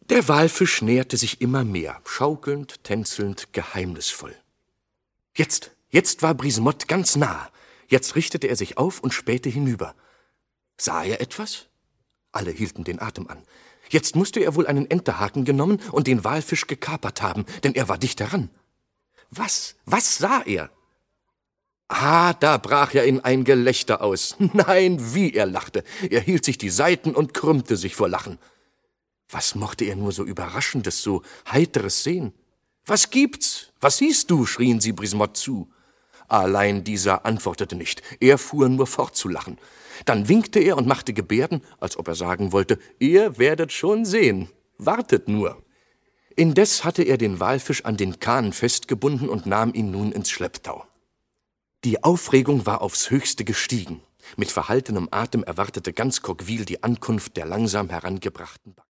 Der Walfisch näherte sich immer mehr, schaukelnd, tänzelnd, geheimnisvoll. Jetzt war Brisemont ganz nah. Jetzt richtete er sich auf und spähte hinüber. Sah er etwas? Alle hielten den Atem an. Jetzt musste er wohl einen Enterhaken genommen und den Walfisch gekapert haben, denn er war dicht heran. Was sah er? Ah, da brach er in ein Gelächter aus. Nein, wie er lachte. Er hielt sich die Seiten und krümmte sich vor Lachen. Was mochte er nur so Überraschendes, so Heiteres sehen? »Was gibt's? Was siehst du?« schrien sie Brisemont zu. Allein dieser antwortete nicht. Er fuhr nur fort zu lachen. Dann winkte er und machte Gebärden, als ob er sagen wollte, »Ihr werdet schon sehen. Wartet nur.« Indes hatte er den Walfisch an den Kahn festgebunden und nahm ihn nun ins Schlepptau. Die Aufregung war aufs Höchste gestiegen. Mit verhaltenem Atem erwartete ganz Coqueville die Ankunft der langsam herangebrachten